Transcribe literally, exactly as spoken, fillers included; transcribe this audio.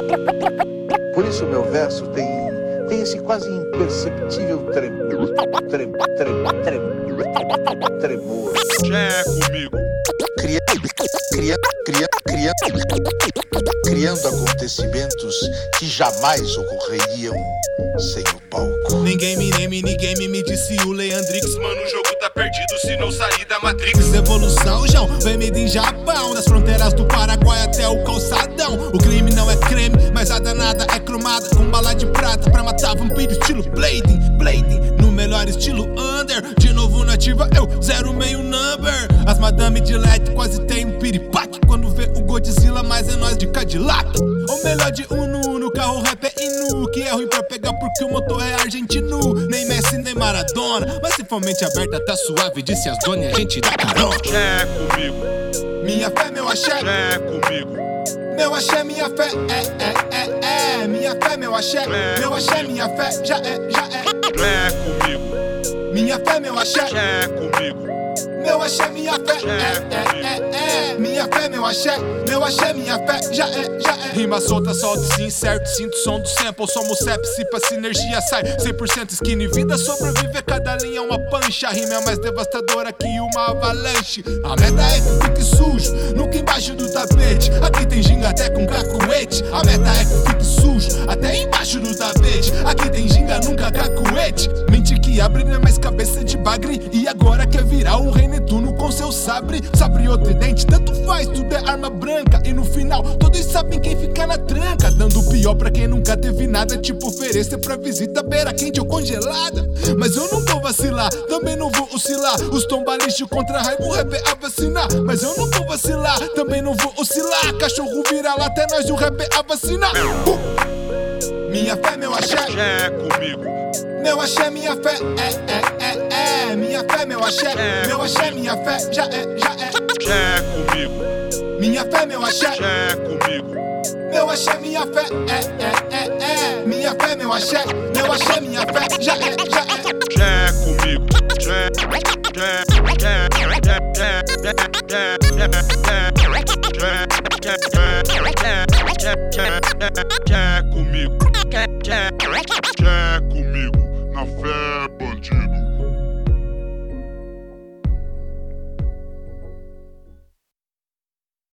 Por isso o meu verso tem, tem esse quase imperceptível tremor. Tremor. Tremor. Tremor. Tremor. Já é comigo. Cria, cria, cria, cria, criando acontecimentos que jamais ocorreriam sem o palco. Ninguém me name, ninguém me me disse o Leandrix. Mano, o jogo tá perdido se não sair da Matrix. Evolução, João, vem made in Japão. Das fronteiras do Paraguai até o calçadão. O crime não é creme, mas a danada é cromada com bala de prata pra matar vampiro estilo Blading. Blading, no melhor estilo under. De novo nativa, eu zero meio number. As madame de L E D quase tem um piripaque quando vê o Godzilla, mas é nós de Cadillac. Ou melhor de Uno, no carro rap é Inu, que é ruim pra pegar porque o motor é argentino. Nem Messi, nem Maradona, mas se for mente aberta tá suave, disse as donas e a gente dá carona. Já é comigo. Minha fé, meu axé. Já é comigo. Meu axé, minha fé, é, é, é, é. Minha fé, meu axé. É meu axé, minha fé, já é, já é. Já é comigo. Minha fé, meu axé. Já é comigo. Meu axé, minha fé, é, é, é, é. Minha fé, meu axé, meu axé, minha fé, já é, já é. Rima solta, solta sim, certo, sinto o som do sample. Somos sepsipa, sinergia sai cem por cento skinny, vida sobrevive, cada linha uma pancha. A rima é mais devastadora que uma avalanche. A meta é que fique sujo, nunca embaixo do tapete. Aqui tem ginga até com cacuete. A meta é que fique sujo, até embaixo do tapete. Aqui tem ginga, nunca cacuete. Mente que abre, não é mais cabeça de bagre. E agora quer virar o rei Netuno com seu sabre. Sabre ou tridente, tanto faz, tudo é arma branca. E no final, todos sabem quem fica na tranca. Dando o pior pra quem nunca teve nada, tipo oferecer pra visita beira quente ou congelada. Mas eu não vou vacilar, também não vou oscilar. Os tombalixos contra raiva, o rap é a vacinar. Mas eu não vou vacilar, também não vou oscilar. Cachorro vira lá, até nós o rap é a vacinar. uh! Minha fé, meu axé, já é comigo. Meu axé, minha fé, é, é, é, é. Minha fé, meu axé, é meu axé, minha fé, já é, já é. Já é comigo. Minha fé, meu axé, já é comigo. Meu axé, minha fé, é, é, é, é. Minha fé, meu axé, meu axé, minha fé, já é, já é. Já é comigo. Já é, já é, já é, já é, já é, já é, já é, já é comigo. Já é